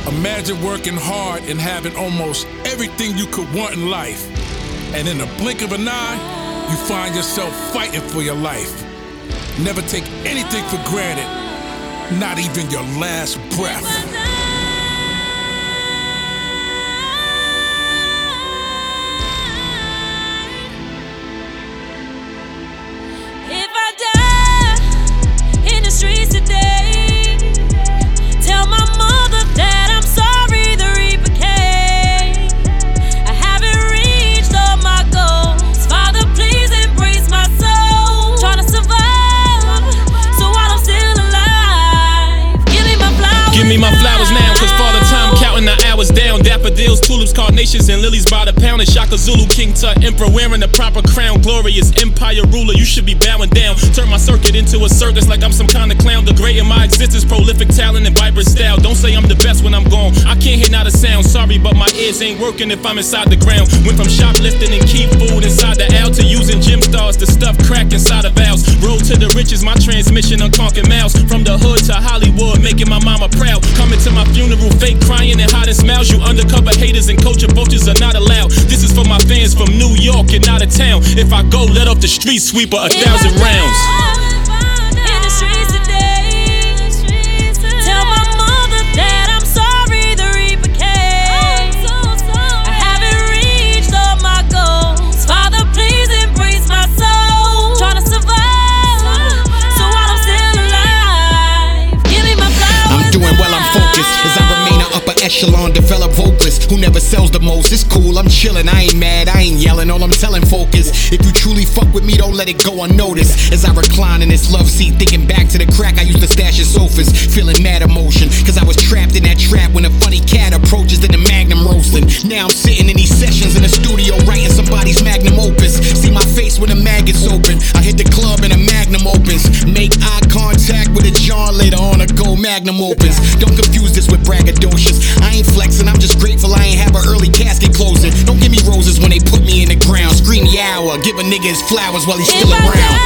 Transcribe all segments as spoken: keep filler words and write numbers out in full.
Imagine working hard and having almost everything you could want in life. And in the blink of an eye, you find yourself fighting for your life. Never take anything for granted, not even your last breath. If I die in the streets today, tell my mother that I'm sorry the reaper came. I haven't reached all my goals. Father, please embrace my soul. Trying to survive, so while I'm still alive, give me my flowers. Give me my flowers now, cause Father Time counting the hours down. Daffodils, tulips, carnations, and lilies by the pound. And Shaka Zulu, King Tut, Emperor wearing the proper crown. Glorious empire ruler, you should be bowing down. Turn my circuit into a circus like I'm some kind of clown. The great in my existence, prolific talent and vibrant style. Don't say I'm the best when I'm gone, I can't hear not a sound. Sorry, but my ears ain't working if I'm inside the ground. Went from shoplifting and keep food inside the L to using gym stars to stuff crack inside of valves. Road to the riches, my transmission unconquered miles. From the hood to Hollywood, making my mama proud. Coming to my funeral, fake crying and hiding smiles. You undercover haters and culture vultures are not allowed. This is for my fans from New York and out of town. If I go, let off the street sweeper a thousand rounds. In the streets today, tell my mother that I'm sorry the reaper came. I haven't reached all my goals. Father, please embrace my soul. Trying to survive, so while I'm still alive, give me my flowers. I'm doing well, I'm focused as I remain an upper echelon, develop vocalist who never sells the most. It's cool, I'm chilling, I ain't mad, I ain't yelling. All I'm telling folk is, if you truly fuck with me, don't let it go unnoticed. As I recline in this love seat, thinking back to the crack I used to stash in sofas, feeling mad emotion, cause I was trapped in that trap when a funny cat approaches in the magnum roasting. Now I'm sitting in these sessions in the studio writing somebody's magnum opus. See my face when the mag gets open, I hit the club and a magnum opens. Make eye contact with a John later on, a go magnum opens. Don't confuse this with braggadocious, I ain't flexing, I'm just grateful I ain't have an early casket closing. Don't give me roses when they put me in the ground. Scream the hour, give a nigga his flowers while he's still If I around.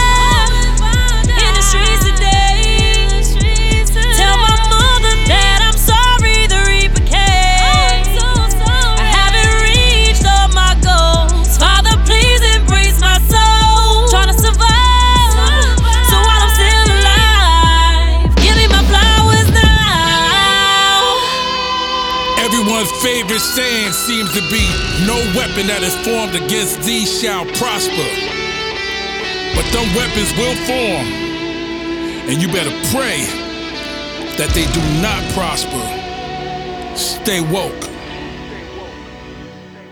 die in the streets today, tell my mother that I'm sorry the reaper came. I haven't reached all my goals. Father, please embrace my soul. Trying to survive, so while I'm still alive, give me my flowers now. Everyone's favorite saying seems to be, no weapon that is formed against thee shall prosper. But them weapons will form, and you better pray that they do not prosper. Stay woke.